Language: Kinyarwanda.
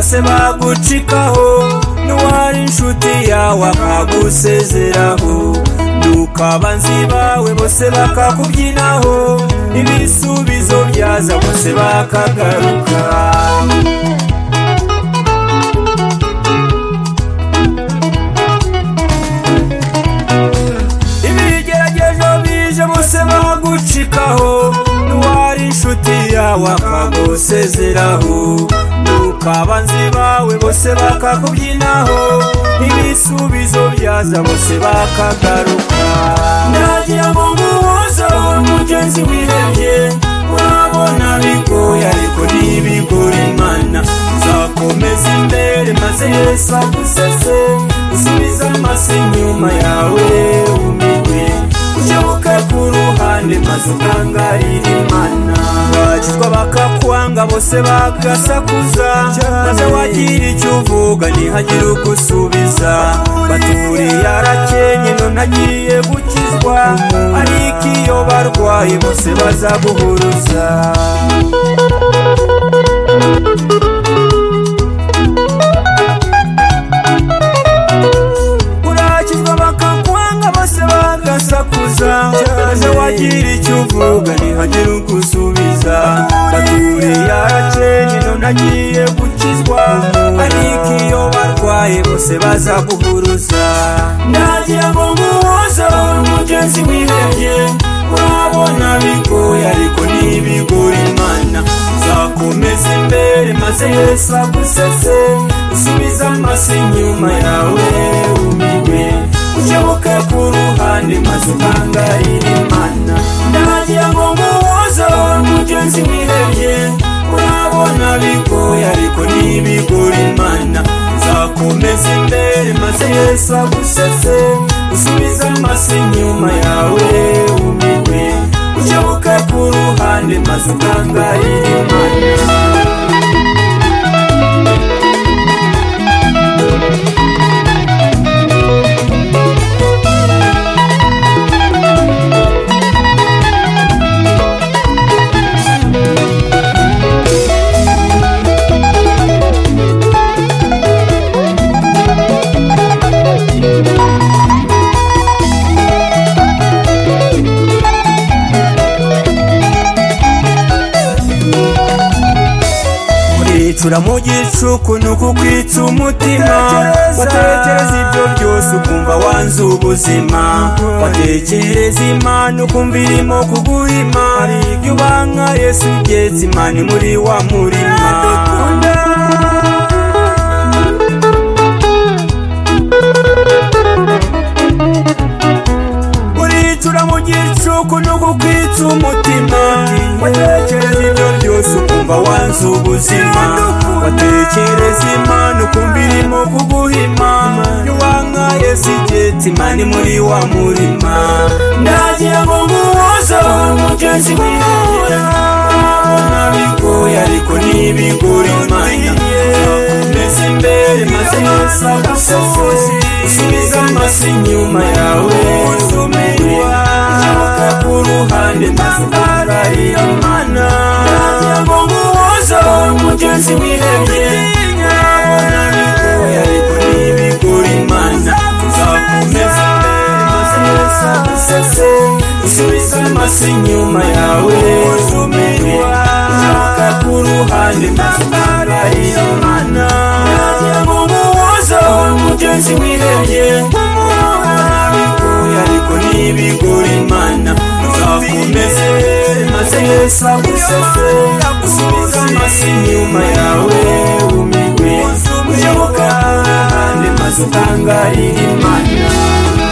bose bagucikaho, n'uwari inshuti yawe akagusezeraho, nuko abanzi bawe bose bakakubyinaho, ibisubizo byaza bose bakagaruka. Ibigeragezo bije bose bagucikaho, n'uwari inshuti yawe akagusezeraho, nuko abanzi bawe bose bakakubyinaho, ibisubizo byaza bose bakagaruka. Ndagira ngo nguhoze umugenzi wihebye, urabona bigoye ariko ntibigora Imana, uzakomeza imbere maze Yesu agusese, usubize amaso inyuma yawe umirwe, ukebuke ku ruhande maze utangarire Imana. Bakizwa bakakwanga bose bagasakuza, maze wagira icyo uvuga ntihagire ugusubiza, baturiye arakenye none agiye gukizwa, ariko iyo barwaye bose bazaguhuruza. Urakizwa bakakwanga bose bagasakuza, maze wagira icyo uvuga ntihagire ugusubiza, baturiye arakenye none agiye gukizwa, ariko iyo barwaye bose bazaguhuruza. Ndagira ngo nguhoze umugenzi wihebye, urabona bigoye ariko ntibigora Imana, uzakomeza imbere maze Yesu agusese, usubize amaso inyuma yawe umirwe, ukebuke ku ruhande maze utangarire Imana. Ndagira ngo nguhoze umugenzi wihebye, urabona bigoye ariko ntibigora Imana, uzakomeza imbere maze Yesu agusese, usubize amaso inyuma yawe umirwe, ukebuke ku ruhande maze utangarire Imana. Uricura mu gicuku nuko kwitsa umutima, watekereza ibyo byose ukumva wanze ubuzima, watekereza Imana ukumva irimo kuguhima, iyo ubanga Yesu ugetse Imana muri wa murima. Uricura mu gicuku nuko kwitsa umutima, watekereza ibyo byose ukumva wanze ubuzima, watekereza Imana ukumva irimo kuguhima, iyo wanga Yesu ugetse Imana muri wa murima. Ndagira ngo nguhoze umugenzi wihebye, urabona bigoye ariko ntibigora Imana, uzakomeza imbere maze Yesu agusese, usubize amaso inyuma yawe umirwe, ukebuke ku ruhande maze utangarire Imana. Ndagira ngo nguhoze umugenzi wihebye, urabona bigoye ariko ntibigora Imana, uzakomeza imbere maze Yesu agusese, usubize amaso inyuma yawe umirwe, ukebuke ku ruhande maze utangarire Imana. Ndagira ngo nguhoze umugenzi wihebye, urabona bigoye ariko ntibigora Imana, uzakomeza imbere maze Yesu agusese, usubize amaso inyuma yawe umirwe, ukebuke ku ruhande maze utangarire Imana.